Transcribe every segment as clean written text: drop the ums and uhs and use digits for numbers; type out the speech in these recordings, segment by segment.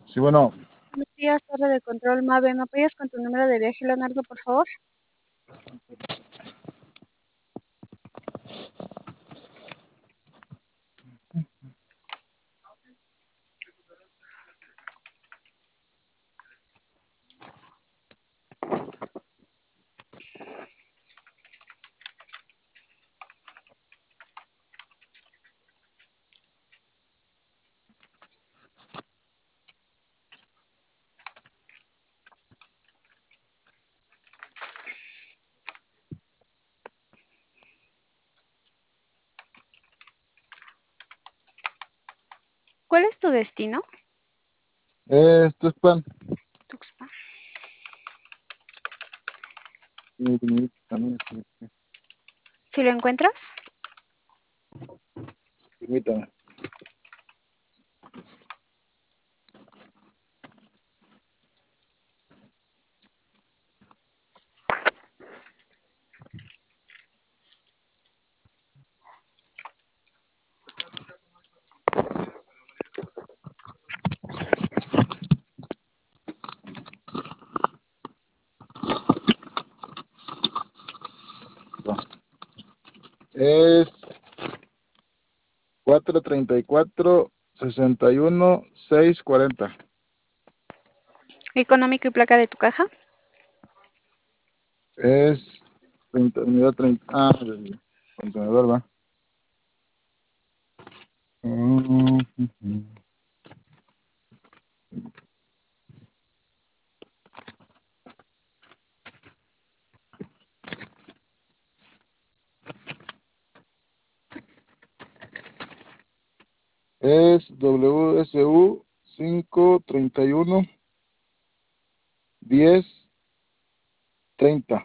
Sí, bueno, Buenos días, torre de control MAVE. ¿Me apoyas con tu número de viaje, Leonardo, por favor? ¿Cuál es tu destino? esto es pan. Tuxpan. ¿Si lo encuentras? Permítame. Es 434-61-640. ¿Económico y placa de tu caja? Es 30, unidad 30. Del contenedor, va. Mm, ujú. Es WSU 531-10-30.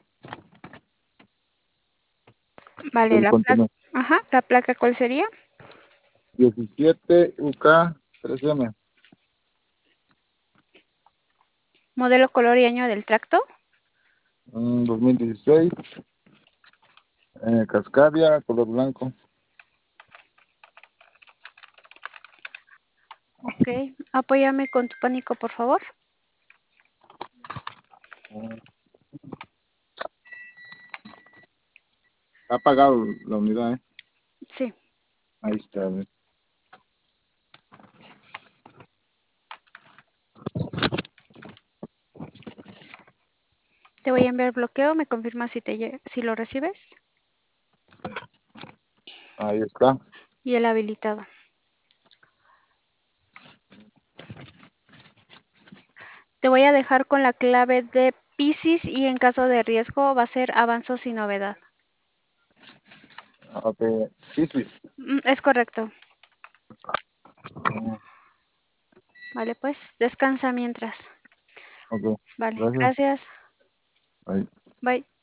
Vale, El la placa. contenedor. Ajá, ¿la placa cuál sería? 17 UK 3M. ¿Modelo, color y año del tracto? 2016. Cascadia, color blanco. Ok. Apóyame con tu pánico, por favor. Mm, Ha apagado la unidad, ¿eh? Sí. Ahí está. A ver. Te voy a enviar bloqueo. ¿Me confirmas si lo recibes? Ahí está. Y el habilitado. Te voy a dejar con la clave de Piscis y en caso de riesgo va a ser avanzo sin novedad. Ok. Sí, sí. Es correcto. Mm, Vale, pues descansa mientras. Ok. Vale, Gracias. gracias. Bye. Bye.